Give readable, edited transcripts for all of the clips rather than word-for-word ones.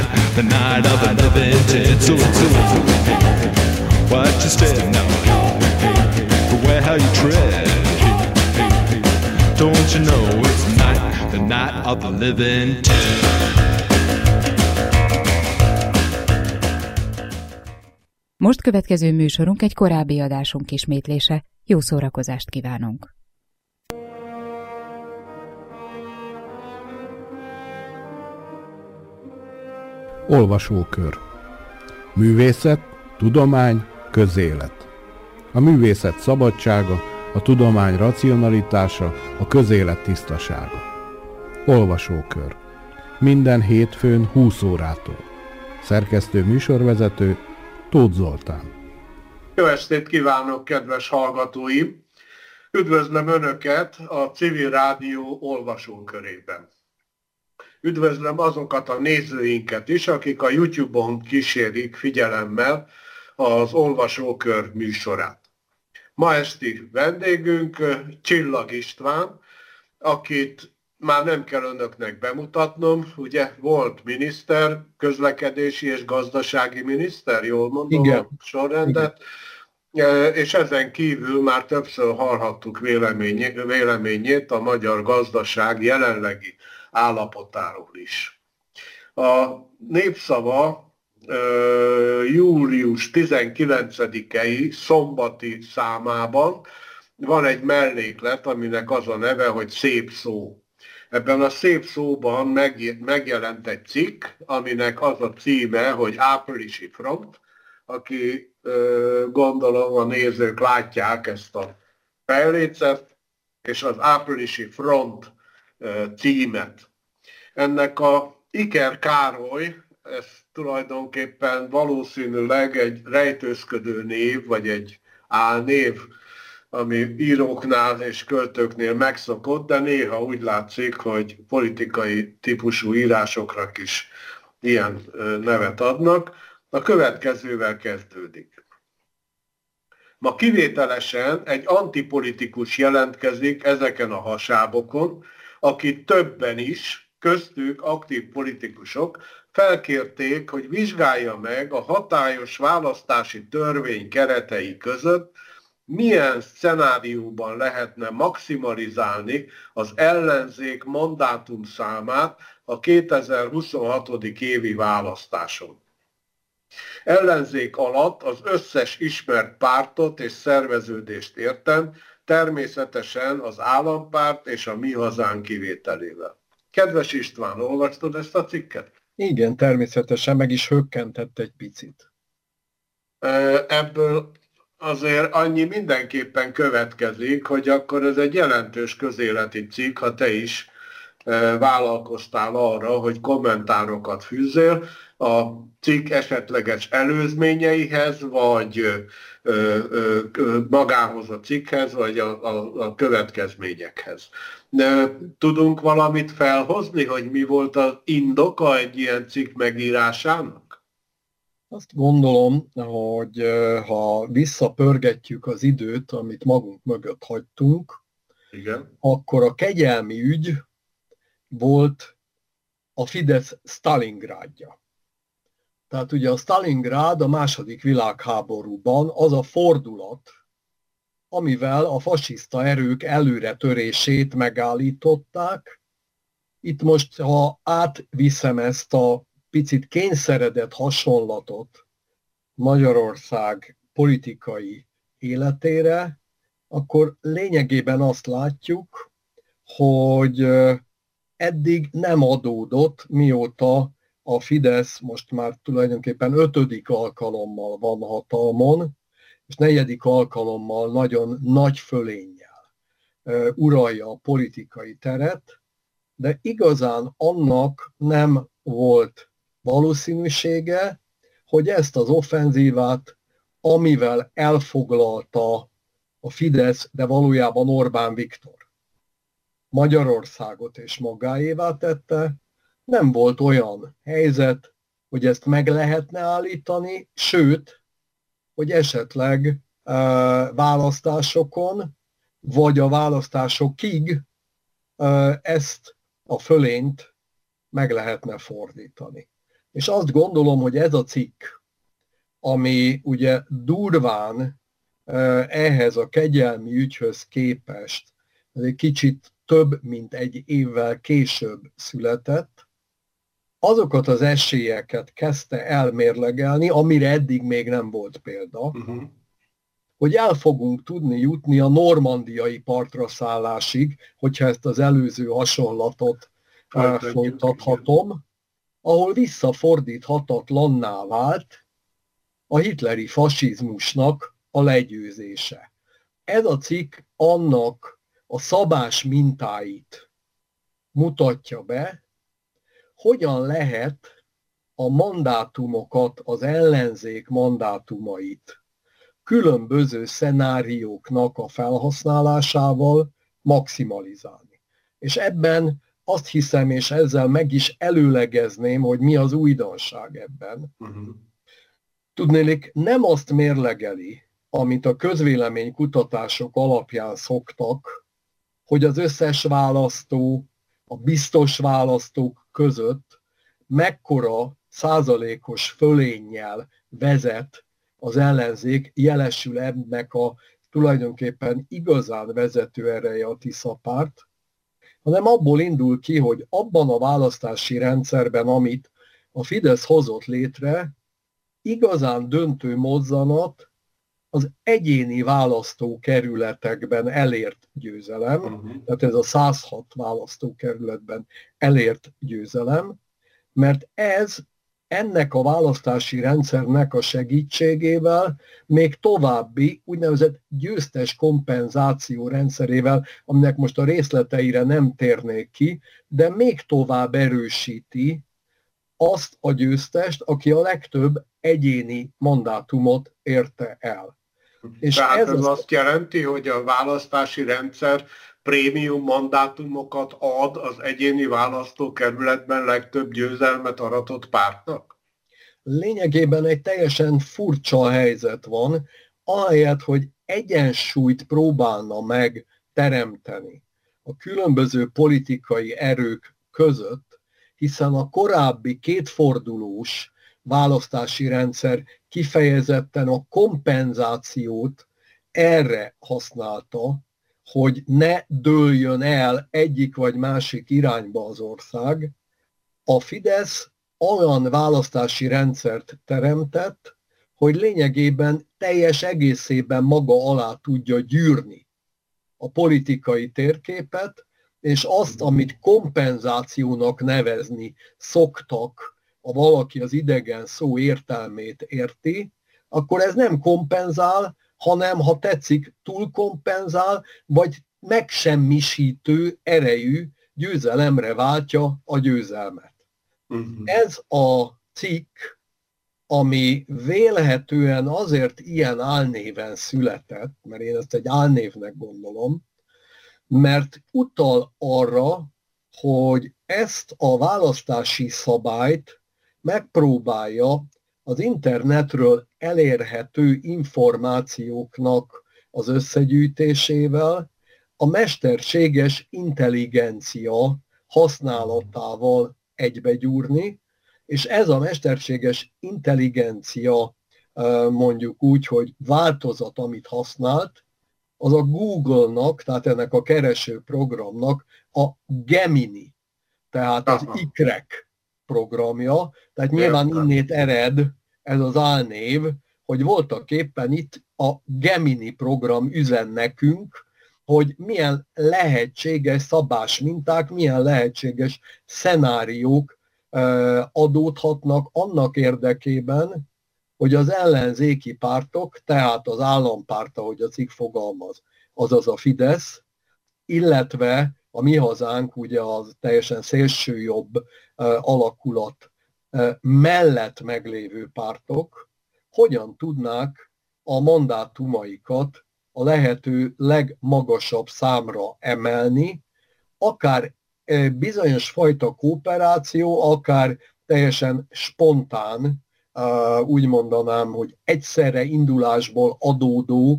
the night of the living dead. So what you staring now? Beware how you tread. Don't you know it's the night of the living dead. Most következő műsorunk egy korábbi adásunk ismétlése. Jó szórakozást kívánunk! Olvasókör. Művészet, tudomány, közélet. A művészet szabadsága, a tudomány racionalitása, a közélet tisztasága. Olvasókör. Minden hétfőn 20 órától. Szerkesztő műsorvezető Tóth Zoltán. Jó estét kívánok, kedves hallgatóim! Üdvözlöm Önöket a Civil Rádió olvasókörében. Üdvözlöm azokat a nézőinket is, akik a YouTube-on kísérik figyelemmel az olvasókör műsorát. Ma esti vendégünk Csillag István, akit már nem kell önöknek bemutatnom, ugye volt miniszter, közlekedési és gazdasági miniszter, jól mondom a sorrendet, és ezen kívül már többször hallhattuk véleményét a magyar gazdaság jelenlegi állapotáról is. A Népszava július 19-i szombati számában van egy melléklet, aminek az a neve, hogy Szép szó. Ebben a Szép szóban megjelent egy cikk, aminek az a címe, hogy Áprilisi front, aki gondolom a nézők látják ezt a fejlécet, és az Áprilisi front címet. Ennek a Iker Károly, ez tulajdonképpen valószínűleg egy rejtőzködő név, vagy egy álnév, ami íróknál és költőknél megszokott, de néha úgy látszik, hogy politikai típusú írásokra is ilyen nevet adnak. A következővel kezdődik. Ma kivételesen egy antipolitikus jelentkezik ezeken a hasábokon, akit többen is, köztük aktív politikusok, felkérték, hogy vizsgálja meg a hatályos választási törvény keretei között, milyen szenárióban lehetne maximalizálni az ellenzék mandátumszámát a 2026. évi választáson. Ellenzék alatt az összes ismert pártot és szerveződést értem, természetesen az Állampárt és a Mi Hazánk kivételével. Kedves István, olvastad ezt a cikket? Igen, természetesen meg is hökkentett egy picit. Ebből azért annyi mindenképpen következik, hogy akkor ez egy jelentős közéleti cikk, ha te is vállalkoztál arra, hogy kommentárokat fűzzél a cikk esetleges előzményeihez, vagy magához a cikkhez, vagy a következményekhez. Tudunk valamit felhozni, hogy mi volt az indoka egy ilyen cikk megírásának? Azt gondolom, hogy ha visszapörgetjük az időt, amit magunk mögött hagytunk, igen, akkor a kegyelmi ügy volt a Fidesz Stalingrádja. Tehát ugye a Stalingrád a II. Világháborúban az a fordulat, amivel a fasiszta erők előretörését megállították. Itt most, ha átviszem ezt a picit kényszeredett hasonlatot Magyarország politikai életére, akkor lényegében azt látjuk, hogy eddig nem adódott, mióta a Fidesz most már tulajdonképpen 5. alkalommal van hatalmon, és 4. alkalommal nagyon nagy fölénnyel uralja a politikai teret, de igazán annak nem volt valószínűsége, hogy ezt az offenzívát, amivel elfoglalta a Fidesz, de valójában Orbán Viktor, Magyarországot és magáévá tette, nem volt olyan helyzet, hogy ezt meg lehetne állítani, sőt, hogy esetleg választásokon, vagy a választásokig ezt a fölényt meg lehetne fordítani. És azt gondolom, hogy ez a cikk, ami ugye durván ehhez a kegyelmi ügyhöz képest, ez egy kicsit több, mint egy évvel később született, azokat az esélyeket kezdte elmérlegelni, amire eddig még nem volt példa, hogy el fogunk tudni jutni a normandiai partra szállásig, hogyha ezt az előző hasonlatot folytathatom, ahol visszafordíthatatlanná vált a hitleri fasizmusnak a legyőzése. Ez a cikk annak a szabás mintáit mutatja be, hogyan lehet a mandátumokat, az ellenzék mandátumait különböző szenárióknak a felhasználásával maximalizálni. És ebben azt hiszem, és ezzel meg is előlegezném, hogy mi az újdonság ebben. Tudnélik, nem azt mérlegeli, amit a közvéleménykutatások alapján szoktak, hogy az összes választó, a biztos választók között mekkora százalékos fölénnyel vezet az ellenzék, jelesül ennek a tulajdonképpen igazán vezető ereje a Tisza-párt, hanem abból indul ki, hogy abban a választási rendszerben, amit a Fidesz hozott létre, igazán döntő mozzanat az egyéni választókerületekben elért győzelem, tehát ez a 106 választókerületben elért győzelem, mert ez ennek a választási rendszernek a segítségével még további úgynevezett győztes kompenzáció rendszerével, aminek most a részleteire nem térnék ki, de még tovább erősíti azt a győztest, aki a legtöbb egyéni mandátumot érte el. És tehát ez azt jelenti, hogy a választási rendszer prémium mandátumokat ad az egyéni választókerületben legtöbb győzelmet aratott pártnak? Lényegében egy teljesen furcsa helyzet van, ahelyett, hogy egyensúlyt próbálna meg teremteni a különböző politikai erők között, hiszen a korábbi kétfordulós választási rendszer kifejezetten a kompenzációt erre használta, hogy ne dőljön el egyik vagy másik irányba az ország. A Fidesz olyan választási rendszert teremtett, hogy lényegében teljes egészében maga alá tudja gyűrni a politikai térképet, és azt, amit kompenzációnak nevezni szoktak, ha valaki az idegen szó értelmét érti, akkor ez nem kompenzál, hanem, ha tetszik, túlkompenzál, vagy megsemmisítő erejű győzelemre váltja a győzelmet. Ez a cikk, ami vélhetően azért ilyen álnéven született, mert én ezt egy álnévnek gondolom, mert utal arra, hogy ezt a választási szabályt megpróbálja az internetről elérhető információknak az összegyűjtésével, a mesterséges intelligencia használatával egybegyúrni, és ez a mesterséges intelligencia, mondjuk úgy, hogy változat, amit használt, az a Google-nak, tehát ennek a kereső programnak a Gemini, tehát az ikrek programja, tehát nyilván innét ered ez az álnév, hogy voltak éppen itt a Gemini program üzen nekünk, hogy milyen lehetséges szabásminták, milyen lehetséges szenáriók adódhatnak annak érdekében, hogy az ellenzéki pártok, tehát az állampárt, ahogy a cikk fogalmaz, azaz a Fidesz, illetve a Mi Hazánk, ugye az teljesen szélsőjobb alakulat mellett meglévő pártok, hogyan tudnák a mandátumaikat a lehető legmagasabb számra emelni, akár bizonyos fajta kooperáció, akár teljesen spontán, úgy mondanám, hogy egyszerre indulásból adódó,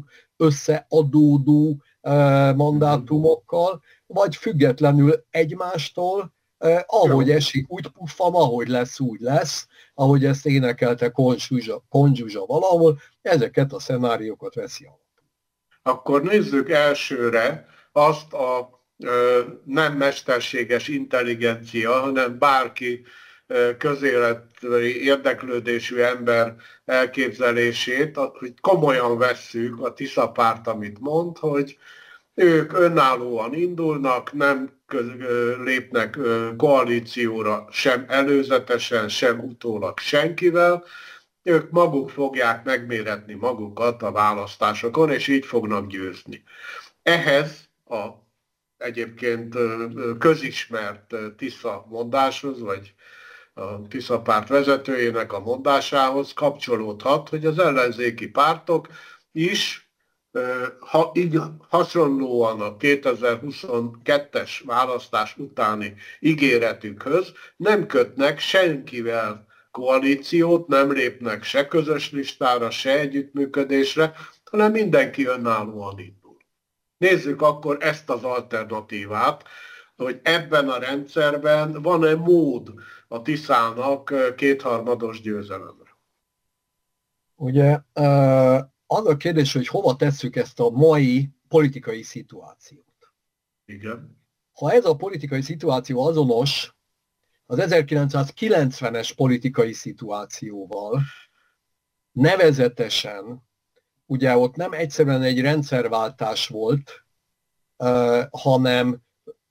összeadódó mandátumokkal, vagy függetlenül egymástól, Ahogy esik, úgy puffam, ahogy lesz, úgy lesz, ahogy ezt énekelte Konzsuzsa valahol, ezeket a szenáriókat veszi alapul. Akkor nézzük elsőre azt a nem mesterséges intelligencia, hanem bárki közéleti érdeklődésű ember elképzelését, hogy komolyan vesszük a Tisza párt, amit mond, hogy ők önállóan indulnak, nem lépnek koalícióra sem előzetesen, sem utólag senkivel, ők maguk fogják megméretni magukat a választásokon, és így fognak győzni. Ehhez a egyébként közismert Tisza mondáshoz, vagy a Tisza párt vezetőjének a mondásához kapcsolódhat, hogy az ellenzéki pártok is így hasonlóan a 2022-es választás utáni ígéretükhöz nem kötnek senkivel koalíciót, nem lépnek se közös listára, se együttműködésre, hanem mindenki önállóan indul. Nézzük akkor ezt az alternatívát, hogy ebben a rendszerben van-e mód a Tiszának kétharmados győzelemre. Ugye az a kérdés, hogy hova tesszük ezt a mai politikai szituációt. Igen. Ha ez a politikai szituáció azonos az 1990-es politikai szituációval, nevezetesen, ugye ott nem egyszerűen egy rendszerváltás volt, hanem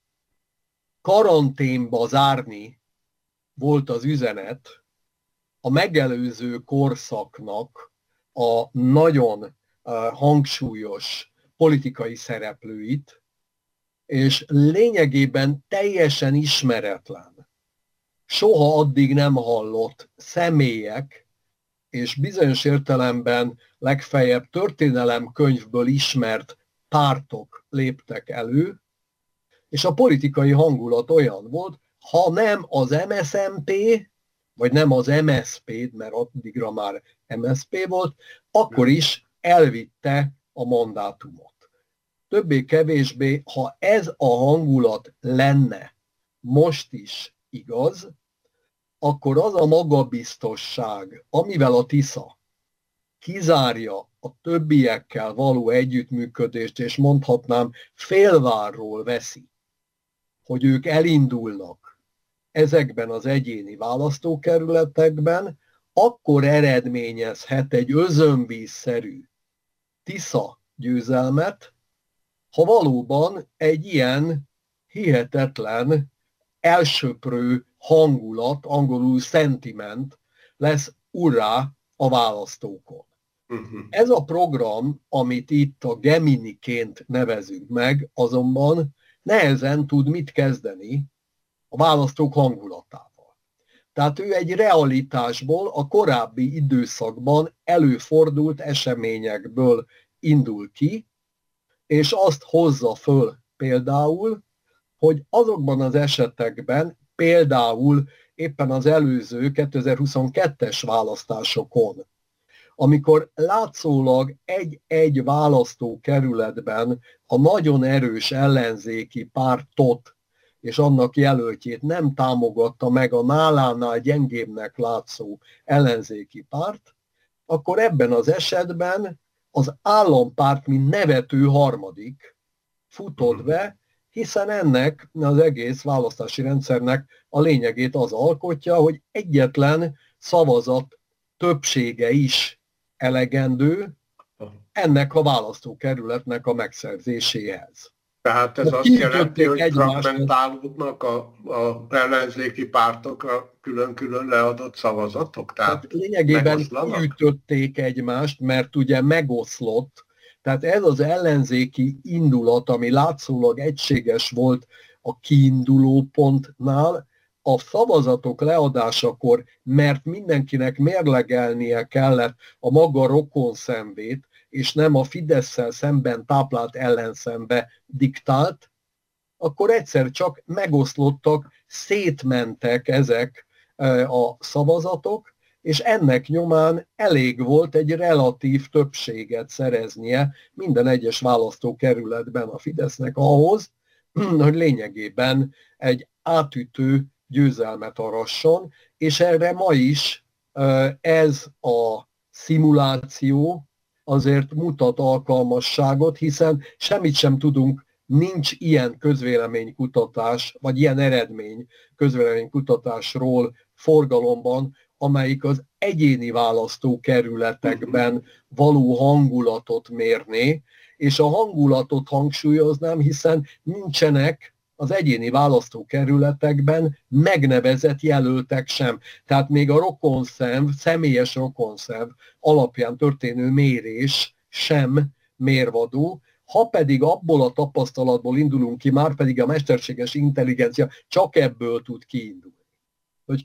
karanténba zárni volt az üzenet a megelőző korszaknak a nagyon hangsúlyos politikai szereplőit, és lényegében teljesen ismeretlen, soha addig nem hallott személyek, és bizonyos értelemben legfeljebb történelemkönyvből ismert pártok léptek elő, és a politikai hangulat olyan volt, ha nem az MSZNP, vagy nem az MSZP, mert addigra már MSZP volt, akkor is elvitte a mandátumot. Többé-kevésbé, ha ez a hangulat lenne most is igaz, akkor az a magabiztosság, amivel a Tisza kizárja a többiekkel való együttműködést, és mondhatnám félvárról veszi, hogy ők elindulnak ezekben az egyéni választókerületekben, akkor eredményezhet egy özönvízszerű Tisza győzelmet, ha valóban egy ilyen hihetetlen, elsöprő hangulat, angolul sentiment lesz urrá a választókon. Ez a program, amit itt a Geminiként nevezünk meg, azonban nehezen tud mit kezdeni a választók hangulatával. Tehát ő egy realitásból, a korábbi időszakban előfordult eseményekből indul ki, és azt hozza föl például, hogy azokban az esetekben, például éppen az előző 2022-es választásokon, amikor látszólag egy-egy választókerületben a nagyon erős ellenzéki pártot és annak jelöltjét nem támogatta meg a nálánál gyengébbnek látszó ellenzéki párt, akkor ebben az esetben az állampárt, mint nevető harmadik futott be, hiszen ennek az egész választási rendszernek a lényegét az alkotja, hogy egyetlen szavazat többsége is elegendő ennek a választókerületnek a megszerzéséhez. Tehát ez azt jelenti, hogy fragmentálódnak a ellenzéki pártok a külön-külön leadott szavazatok? Tehát lényegében kiütötték egymást, mert ugye megoszlott. Tehát ez az ellenzéki indulat, ami látszólag egységes volt a kiinduló pontnál, a szavazatok leadásakor, mert mindenkinek mérlegelnie kellett a maga rokonszenvét, és nem a Fidesszel szemben táplált ellenszenve diktált, akkor egyszer csak megoszlottak, szétmentek ezek a szavazatok, és ennek nyomán elég volt egy relatív többséget szereznie minden egyes választókerületben a Fidesznek ahhoz, hogy lényegében egy átütő győzelmet arasson, és erre ma is ez a szimuláció azért mutat alkalmasságot, hiszen semmit sem tudunk, nincs ilyen közvéleménykutatás, vagy ilyen eredmény közvéleménykutatásról forgalomban, amelyik az egyéni választókerületekben való hangulatot mérné, és a hangulatot hangsúlyoznám, hiszen nincsenek az egyéni választókerületekben megnevezett jelöltek sem. Tehát még a rokonszerv, személyes rokonszerv alapján történő mérés sem mérvadó, ha pedig abból a tapasztalatból indulunk ki, már pedig a mesterséges intelligencia csak ebből tud kiindulni. Hogy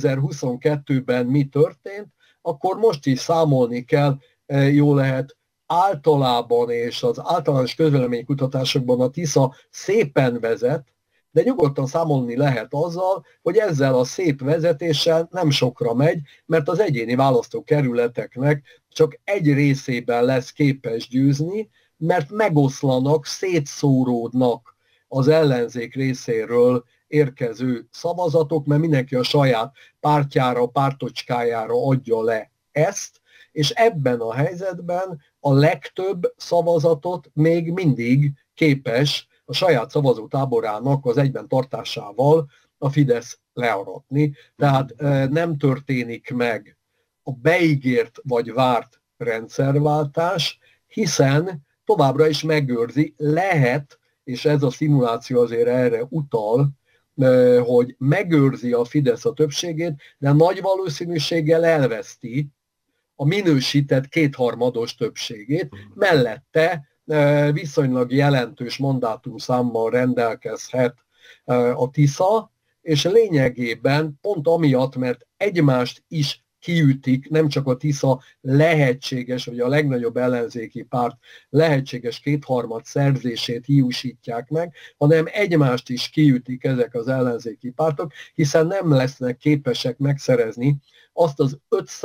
2022-ben mi történt, akkor most is számolni kell, jó lehet, általában és az általános közvéleménykutatásokban a TISZA szépen vezet, de nyugodtan számolni lehet azzal, hogy ezzel a szép vezetéssel nem sokra megy, mert az egyéni választókerületeknek csak egy részében lesz képes győzni, mert megoszlanak, szétszóródnak az ellenzék részéről érkező szavazatok, mert mindenki a saját pártjára, pártocskájára adja le ezt, és ebben a helyzetben a legtöbb szavazatot még mindig képes a saját szavazótáborának az egyben tartásával a Fidesz learatni. Tehát nem történik meg a beígért vagy várt rendszerváltás, hiszen továbbra is megőrzi, lehet, és ez a szimuláció azért erre utal, hogy megőrzi a Fidesz a többségét, de nagy valószínűséggel elveszti a minősített kétharmados többségét, mellette viszonylag jelentős mandátumszámmal rendelkezhet a TISZA, és lényegében pont amiatt, mert egymást is kiütik, nem csak a TISZA lehetséges, vagy a legnagyobb ellenzéki párt lehetséges kétharmad szerzését hiúsítják meg, hanem egymást is kiütik ezek az ellenzéki pártok, hiszen nem lesznek képesek megszerezni azt az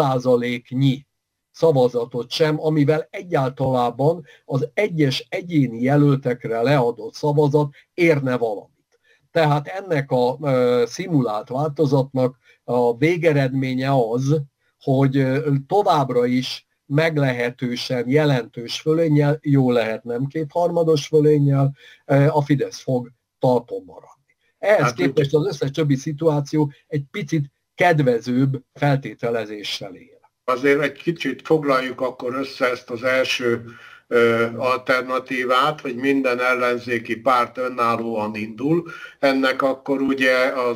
5%-nyi szavazatot sem, amivel egyáltalában az egyes egyéni jelöltekre leadott szavazat érne valamit. Tehát ennek a szimulált változatnak a végeredménye az, hogy továbbra is meglehetősen jelentős fölénnyel, jó lehet nem kétharmados fölénnyel, a Fidesz fog talpon maradni. Ehhez képest az összes többi szituáció egy picit kedvezőbb feltételezéssel él. Azért egy kicsit foglaljuk akkor össze ezt az első alternatívát, hogy minden ellenzéki párt önállóan indul. Ennek akkor ugye az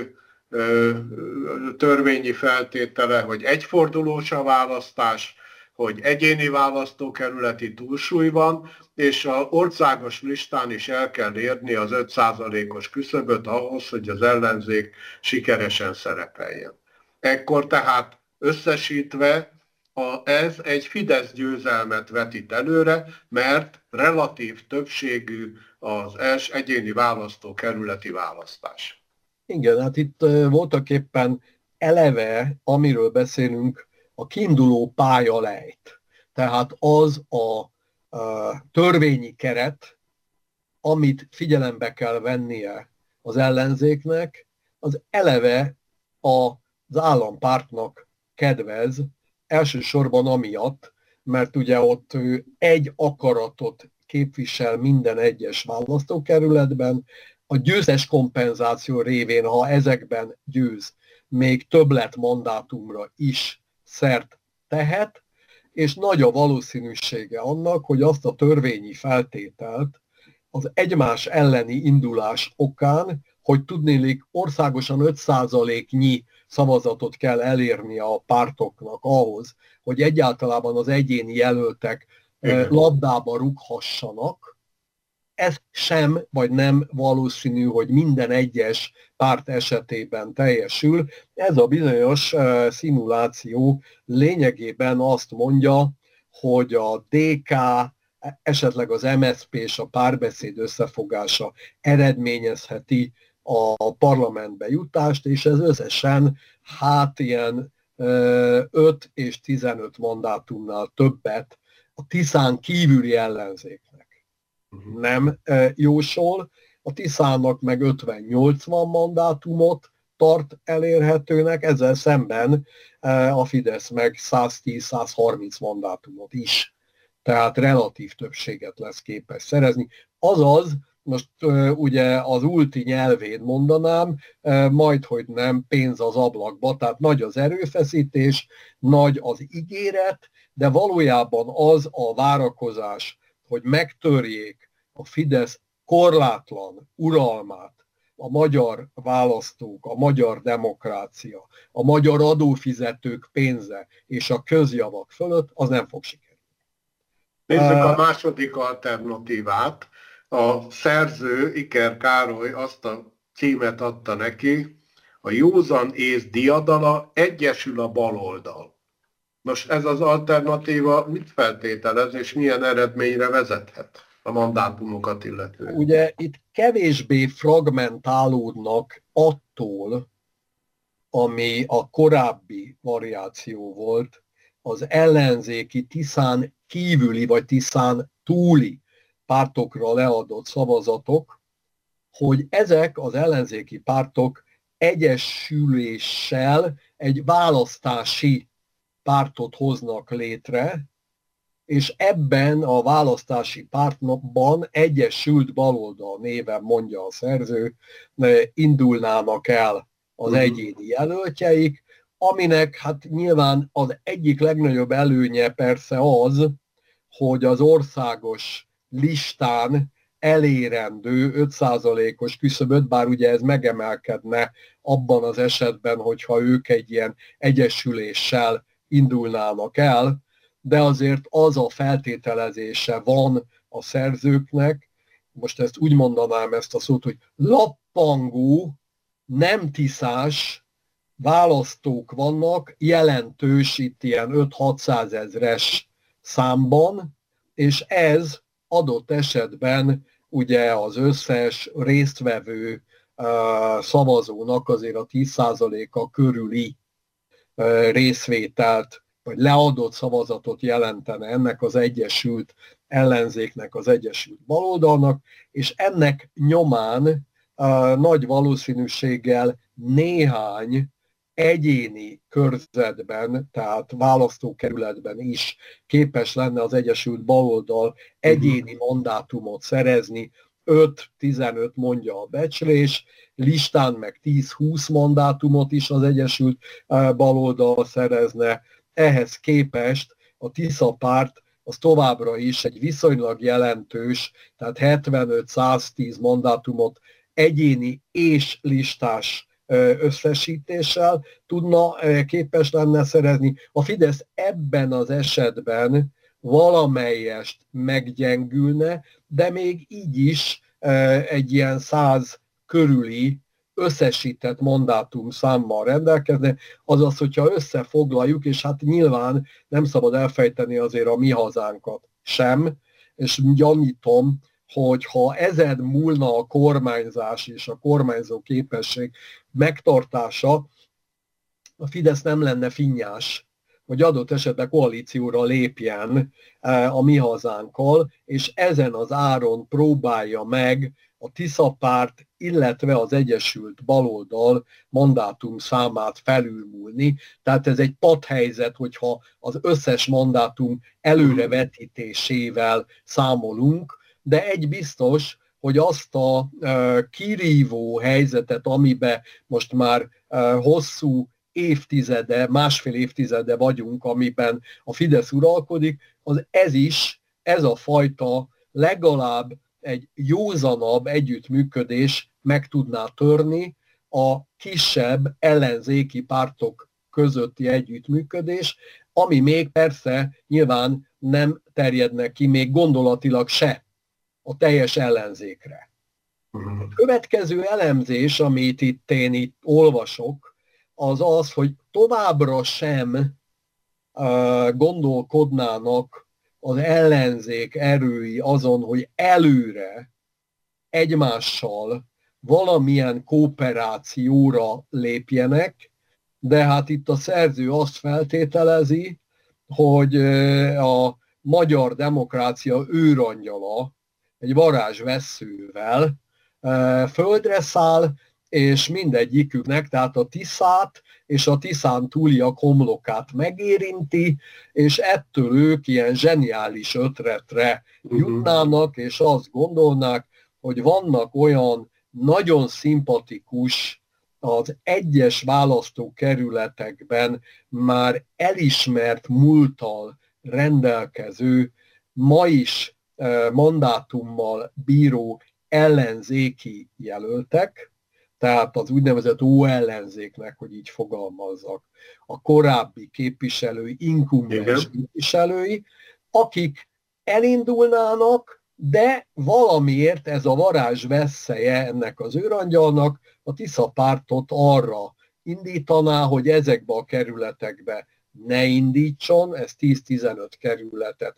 törvényi feltétele, hogy egyfordulós a választás, hogy egyéni választókerületi túlsúly van, és az országos listán is el kell érni az 5%-os küszöböt ahhoz, hogy az ellenzék sikeresen szerepeljen. Ekkor tehát összesítve ez egy Fidesz győzelmet vetít előre, mert relatív többségű az egyéni választókerületi választás. Igen, hát itt voltak éppen eleve, amiről beszélünk, a kiinduló pálya lejt. Tehát az a törvényi keret, amit figyelembe kell vennie az ellenzéknek, az eleve az állampártnak kedvez, elsősorban amiatt, mert ugye ott egy akaratot képvisel minden egyes választókerületben, a győztes kompenzáció révén, ha ezekben győz, még többlet mandátumra is szert tehet, és nagy a valószínűsége annak, hogy azt a törvényi feltételt az egymás elleni indulás okán, hogy tudnélik országosan 5%-nyi szavazatot kell elérni a pártoknak ahhoz, hogy egyáltalában az egyéni jelöltek labdába rúghassanak. Ez sem, vagy nem valószínű, hogy minden egyes párt esetében teljesül. Ez a bizonyos szimuláció lényegében azt mondja, hogy a DK, esetleg az MSZP és a Párbeszéd összefogása eredményezheti a parlamentbe jutást, és ez összesen ilyen 5 és 15 mandátumnál többet a TISZÁN kívüli ellenzéknek nem jósol. a Tiszának meg 50-80 mandátumot tart elérhetőnek, ezzel szemben a Fidesz meg 110-130 mandátumot is. Tehát relatív többséget lesz képes szerezni. Azaz, most ugye az ulti nyelvén mondanám, majdhogy nem pénz az ablakba, tehát nagy az erőfeszítés, nagy az ígéret, de valójában az a várakozás, hogy megtörjék a Fidesz korlátlan uralmát, a magyar választók, a magyar demokrácia, a magyar adófizetők pénze és a közjavak fölött, az nem fog sikerülni. Nézzük a második alternatívát. A szerző, Iker Károly azt a címet adta neki, a józan ész diadala, egyesül a baloldal. Most ez az alternatíva mit feltételez, és milyen eredményre vezethet a mandátumokat illetően? Ugye itt kevésbé fragmentálódnak attól, ami a korábbi variáció volt, az ellenzéki Tiszán kívüli vagy Tiszán túli pártokra leadott szavazatok, hogy ezek az ellenzéki pártok egyesüléssel egy választási pártot hoznak létre, és ebben a választási pártban Egyesült Baloldal néven, mondja a szerző, indulnának el az egyéni jelöltjeik, aminek hát nyilván az egyik legnagyobb előnye persze az, hogy az országos listán elérendő 5%-os küszöböt, bár ugye ez megemelkedne abban az esetben, hogyha ők egy ilyen egyesüléssel indulnának el, de azért az a feltételezése van a szerzőknek, most ezt úgy mondanám ezt a szót, hogy lappangó, nem tiszás választók vannak, jelentős itt ilyen 5-600 ezres számban, és ez adott esetben ugye az összes résztvevő szavazónak azért a 10%-a körüli részvételt, vagy leadott szavazatot jelentene ennek az egyesült ellenzéknek, az egyesült baloldalnak, és ennek nyomán nagy valószínűséggel néhány egyéni körzetben, tehát választókerületben is képes lenne az Egyesült Baloldal egyéni mandátumot szerezni, 5-15 mondja a becslés, listán meg 10-20 mandátumot is az Egyesült Baloldal szerezne. Ehhez képest a Tisza párt az továbbra is egy viszonylag jelentős, tehát 75-110 mandátumot egyéni és listás összesítéssel tudna képes lenne szerezni. A Fidesz ebben az esetben valamelyest meggyengülne, de még így is egy ilyen 100 körüli összesített mandátum számmal rendelkezne, azaz, hogyha összefoglaljuk, és hát nyilván nem szabad elfejteni azért a mi hazánkat sem, és gyanítom, hogy ha ezen múlna a kormányzás és a kormányzó képesség megtartása, a Fidesz nem lenne finnyás, hogy adott esetben koalícióra lépjen a mi hazánkkal, és ezen az áron próbálja meg a Tisza párt, illetve az Egyesült Baloldal mandátum számát felülmúlni. Tehát ez egy patthelyzet, hogyha az összes mandátum előrevetítésével számolunk, de egy biztos, hogy azt a kirívó helyzetet, amiben most már hosszú évtizede, másfél évtizede vagyunk, amiben a Fidesz uralkodik, ez a fajta legalább egy józanabb együttműködés meg tudná törni a kisebb ellenzéki pártok közötti együttműködés, ami még persze nyilván nem terjedne ki még gondolatilag se a teljes ellenzékre. A következő elemzés, amit én itt olvasok, az az, hogy továbbra sem gondolkodnának az ellenzék erői azon, hogy előre egymással valamilyen kooperációra lépjenek, de hát itt a szerző azt feltételezi, hogy a magyar demokrácia őrangyala egy varázsvesszővel földre száll, és mindegyiküknek, tehát a Tiszát és a Tiszán túliak homlokát megérinti, és ettől ők ilyen zseniális ötletre jutnának, és azt gondolnák, hogy vannak olyan nagyon szimpatikus, az egyes választókerületekben már elismert múlttal rendelkező, ma is mandátummal bíró ellenzéki jelöltek, tehát az úgynevezett óellenzéknek, hogy így fogalmazzak, a korábbi képviselői, inkumbens képviselői, akik elindulnának, de valamiért ez a varázsvesszeje ennek az őrangyalnak a Tisza pártot arra indítaná, hogy ezekbe a kerületekbe ne indítson, ez 10-15 kerületet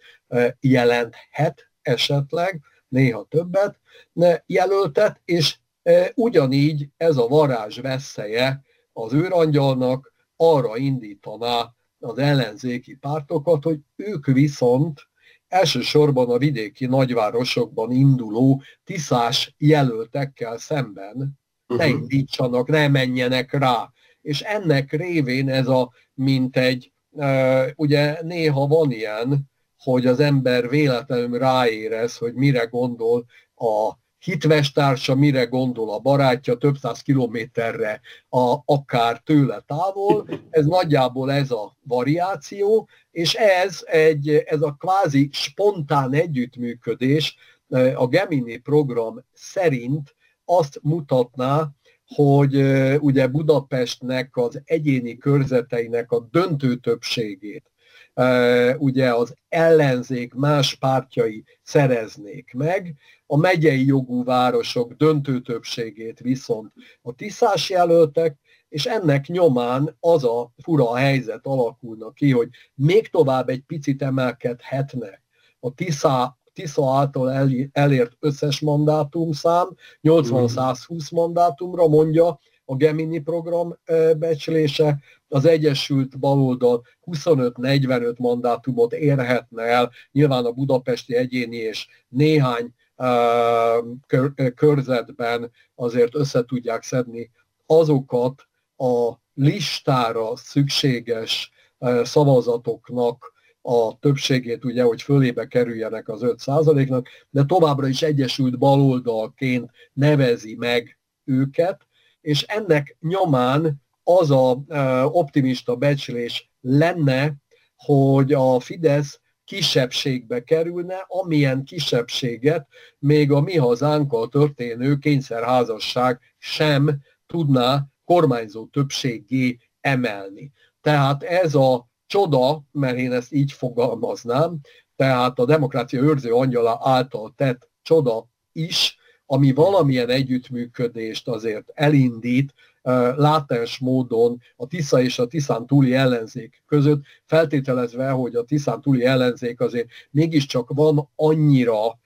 jelenthet esetleg, néha többet jelöltet, és ugyanígy ez a varázsvesszeje az őrangyalnak arra indítaná az ellenzéki pártokat, hogy ők viszont elsősorban a vidéki nagyvárosokban induló tiszás jelöltekkel szemben ne indítsanak, ne menjenek rá. És ennek révén ez a mintegy, ugye néha van ilyen, hogy az ember véletlenül ráérez, hogy mire gondol a hitvestársa, mire gondol a barátja több száz kilométerre akár tőle távol. Ez nagyjából ez a variáció, és ez a kvázi spontán együttműködés a Gemini program szerint azt mutatná, hogy ugye Budapestnek az egyéni körzeteinek a döntő többségét ugye az ellenzék más pártjai szereznék meg, a megyei jogú városok döntő többségét viszont a tiszás jelöltek, és ennek nyomán az a fura helyzet alakulna ki, hogy még tovább egy picit emelkedhetne a Tisza által elért összes mandátumszám, 80-120 mandátumra, mondja a Gemini program becslése, az Egyesült Baloldal 25-45 mandátumot érhetne el, nyilván a budapesti egyéni és néhány körzetben azért össze tudják szedni azokat a listára szükséges szavazatoknak a többségét, ugye, hogy fölébe kerüljenek az 5%-nak, de továbbra is Egyesült Baloldalként nevezi meg őket, és ennek nyomán az a optimista becslés lenne, hogy a Fidesz kisebbségbe kerülne, amilyen kisebbséget még a mi hazánkkal történő kényszerházasság sem tudná kormányzó többséggé emelni. Tehát ez a csoda, mert én ezt így fogalmaznám, tehát a demokrácia őrző angyala által tett csoda is, ami valamilyen együttműködést azért elindít, látens módon a Tisza és a Tiszán túli ellenzék között, feltételezve, hogy a Tiszán túli ellenzék azért mégiscsak van annyira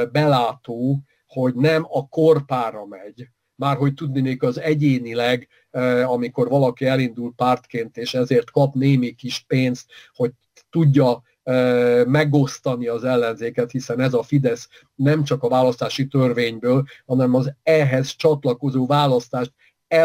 belátó, hogy nem a korpára megy, már hogy tudnék az egyénileg, amikor valaki elindul pártként, és ezért kap némi kis pénzt, hogy tudja megosztani az ellenzéket, hiszen ez a Fidesz nem csak a választási törvényből, hanem az ehhez csatlakozó választást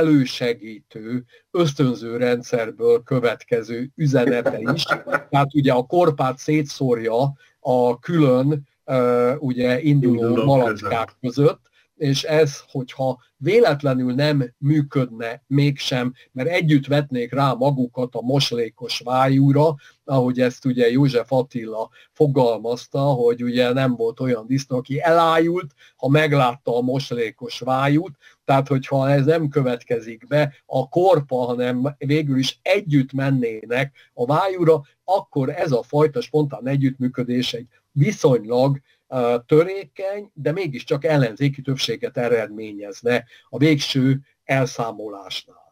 elősegítő, ösztönző rendszerből következő üzenete is. Tehát ugye a korpát szétszórja a külön ugye induló malacskák között, és ez, hogyha véletlenül nem működne mégsem, mert együtt vetnék rá magukat a moslékos vájúra, ahogy ezt ugye József Attila fogalmazta, hogy ugye nem volt olyan disznó, aki elájult, ha meglátta a moslékos vájút, tehát hogyha ez nem következik be a korpa, hanem végül is együtt mennének a vájúra, akkor ez a fajta spontán együttműködés egy viszonylag törékeny, de mégiscsak ellenzéki többséget eredményezne a végső elszámolásnál.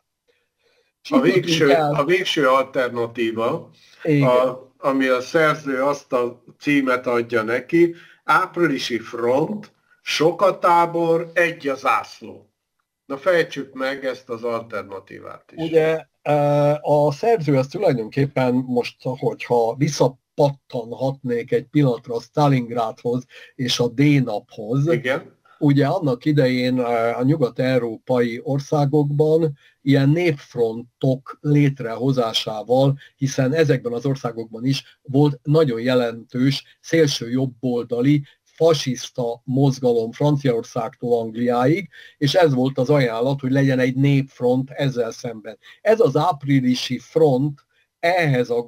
A végső alternatíva, ami a szerző azt a címet adja neki, áprilisi front, sok a tábor, egy a zászló. Na fejtsük meg ezt az alternatívát is. Ugye a szerző az tulajdonképpen most, hogyha visszapattanhatnék egy pillanatra a Stalingrádhoz és a D-naphoz, igen, ugye annak idején a nyugat-európai országokban ilyen népfrontok létrehozásával, hiszen ezekben az országokban is volt nagyon jelentős szélső jobboldali fasiszta mozgalom Franciaországtól Angliáig, és ez volt az ajánlat, hogy legyen egy népfront ezzel szemben. Ez az áprilisi front ehhez a